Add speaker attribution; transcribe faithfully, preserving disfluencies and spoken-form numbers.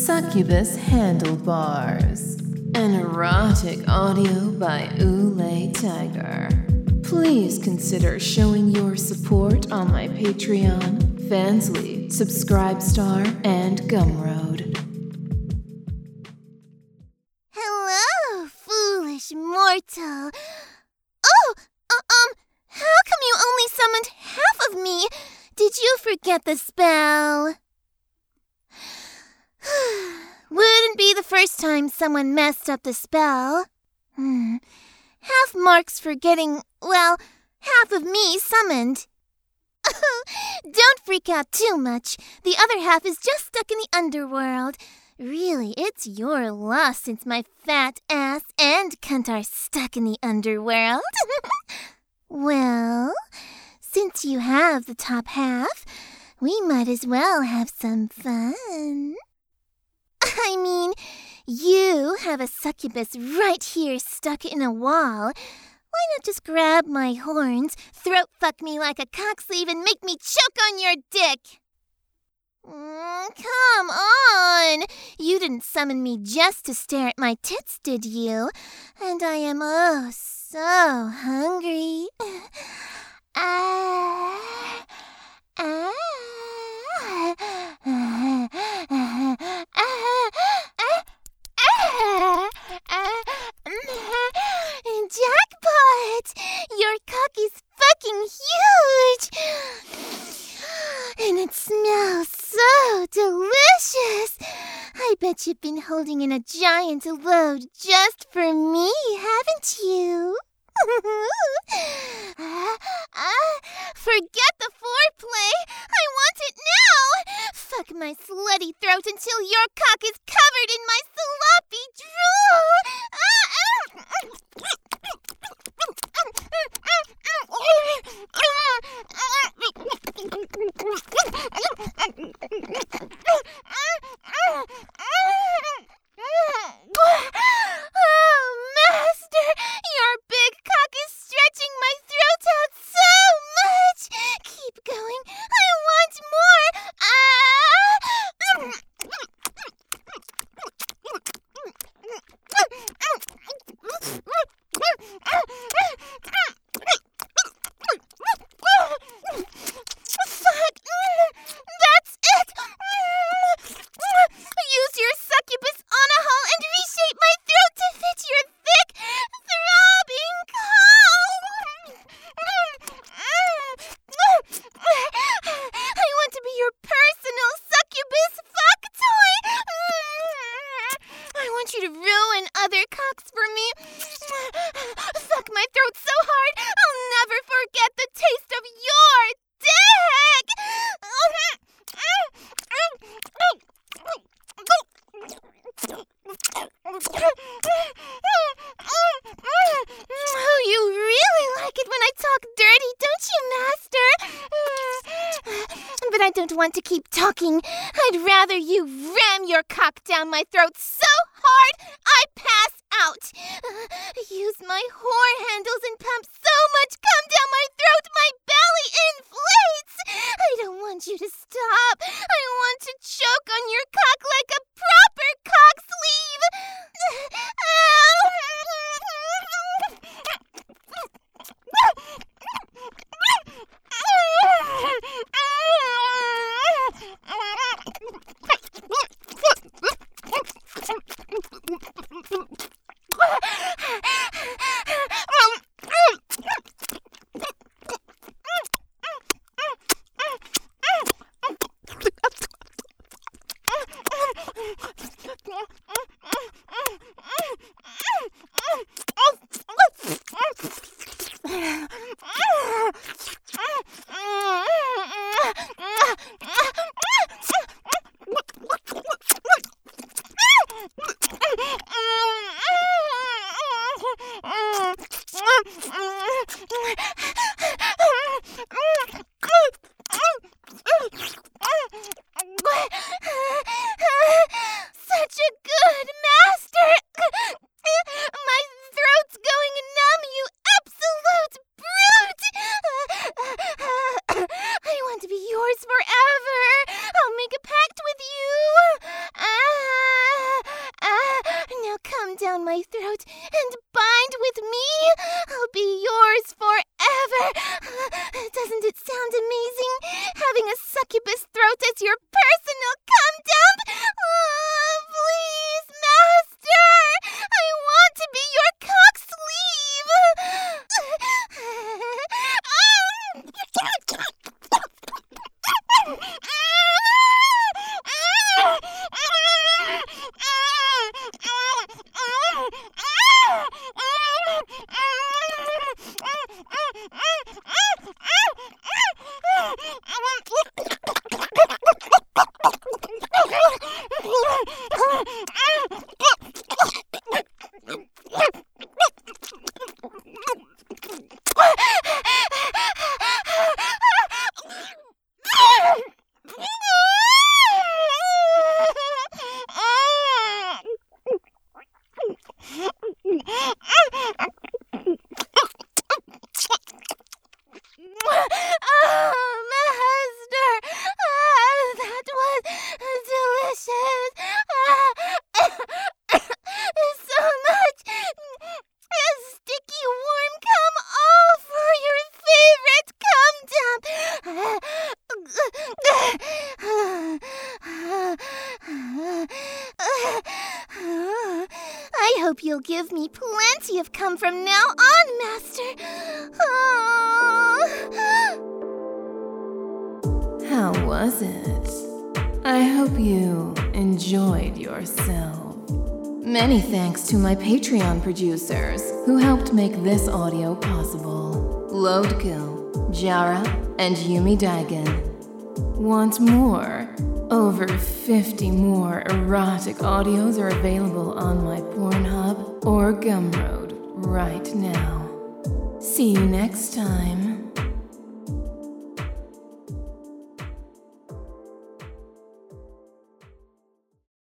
Speaker 1: Succubus Handlebars. An erotic audio by Oolay Tiger. Please consider showing your support on my Patreon, Fansly, Subscribestar, and Gumroad.
Speaker 2: Hello, foolish mortal. Oh, uh, um, how come you only summoned half of me? Did you forget the spell? Wouldn't be the first time someone messed up the spell. Hmm. Half marks for getting, well, half of me summoned. Don't freak out too much. The other half is just stuck in the underworld. Really, it's your loss since my fat ass and cunt are stuck in the underworld. Well, since you have the top half, we might as well have some fun. I mean, you have a succubus right here stuck in a wall. Why not just grab my horns, throat fuck me like a cocksleeve, and make me choke on your dick? Mm, come on! You didn't summon me just to stare at my tits, did you? And I am oh so hungry. Ah, ah. Jackpot! Your cock is fucking huge! And it smells so delicious! I bet you've been holding in a giant load just for me, haven't you? uh, uh, forget the foreplay! I want it now! Fuck my slutty throat until your cock is covered in my sloppy drool! Uh, uh, Oh, Master! Your big cock is stretching my throat out so much! Keep going. I want more! Ah! Fuck! That's it! Use your succubus Anahal and reshape my throat to fit your thick, throbbing cock! I want to be your personal succubus fuck toy! I want you to ruin other cocks for me. Fuck my throat so hard, I'll never forget the taste of your dick! Oh, you really like it when I talk dirty, don't you, Master? But I don't want to keep talking. I'd rather you ram your cock down my throat so hard I pass out. Use my whore handles and pump so much cum down my throat my belly inflates. I don't want you to stop. I want to choke on your cock like a proper cock sleeve. down my throat and bind with me. I'll be yours forever. Doesn't it sound amazing? Having a succubus throat as your personal cum-dump? Oh, please, master! I want to be your cock sleeve! I hope you'll give me plenty of cum from now on, Master. Oh.
Speaker 1: How was it? I hope you enjoyed yourself. Many thanks to my Patreon producers who helped make this audio possible. Loadkill, Jara, and Yumi Daigen. Want more? Over fifty more erotic audios are available on my Pornhub or Gumroad right now. See you next time.